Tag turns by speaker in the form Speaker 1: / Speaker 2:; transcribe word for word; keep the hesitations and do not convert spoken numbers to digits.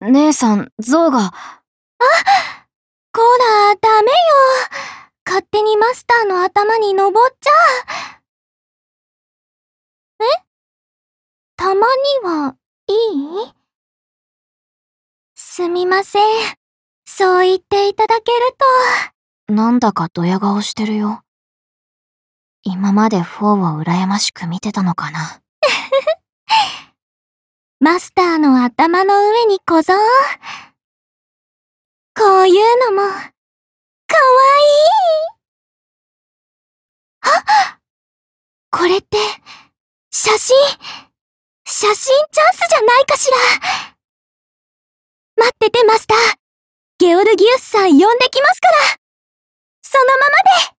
Speaker 1: 姉さん、ゾウが。あ、
Speaker 2: こら、ダメよ。勝手にマスターの頭に登っちゃ。え？たまにはいい？すみません。そう言っていただける
Speaker 1: と。なんだかドヤ顔してるよ。今までフォーを羨ましく見てたのかな。
Speaker 2: マスターの頭の上に小僧。こういうのも、かわいい。あ！これって、写真、写真チャンスじゃないかしら。待っててマスター。ゲオルギウスさん呼んできますから。そのままで。